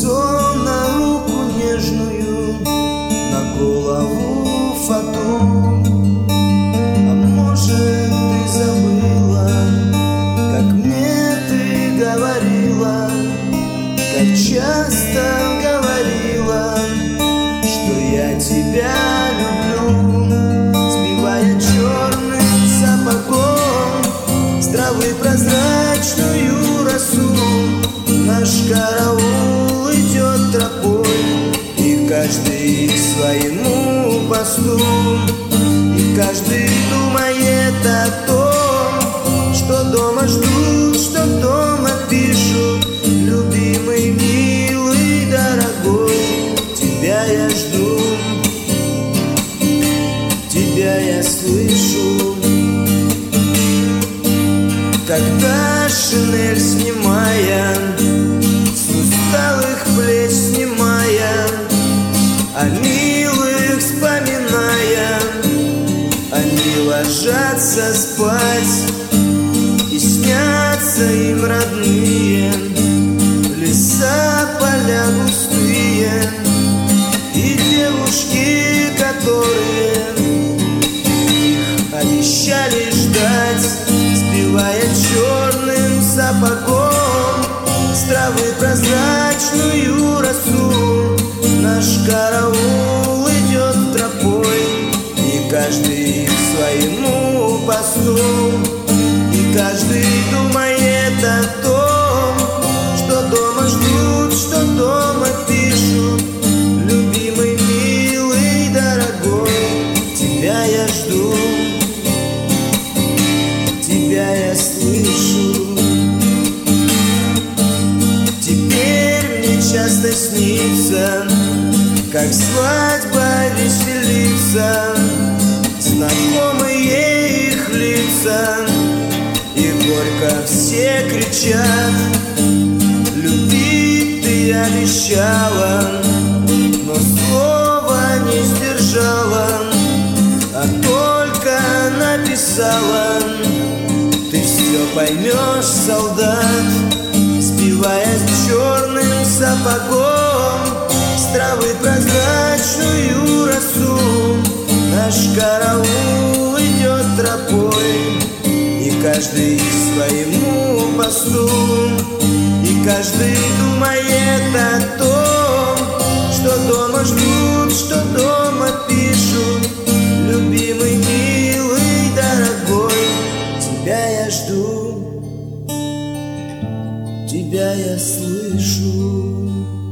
кольцо на руку нежную, на голову фату. А может, ты забыла, как мне ты говорила, как часто говорила, что я тебя люблю, сбивая черным сапогом с травы прозрачную росу. Наш караул идет тропой, и каждый к своему посту, и каждый думает о том, что дома ждут, что дома пишут. Любимый, милый, дорогой, тебя я жду, тебя я слышу. Когда шинель снимая, с усталых плеч снимая, о милых вспоминая, они ложатся спать, и снятся им родные леса, поля густые, и девушки, которые их обещали ждать, сбивая черным сапогом с травы прозрачную росу. Наш караул идет тропой, и каждый к своему посту, и каждый думает о том, что дома ждут, что дома пишут. Любимый, милый, дорогой, тебя я жду, тебя я слышу. Теперь мне часто снится, как свадьба веселится, знакомые их лица, и горько все кричат. Любить ты обещала, но слова не сдержала, а только написала. Ты все поймешь, солдат, сбиваясь черным сапогом с травы прозрачную росу. Наш караул идет тропой, и каждый к своему посту, и каждый думает о том, что дома ждут, что дома пишут. Любимый, милый, дорогой, тебя я жду, тебя я слышу.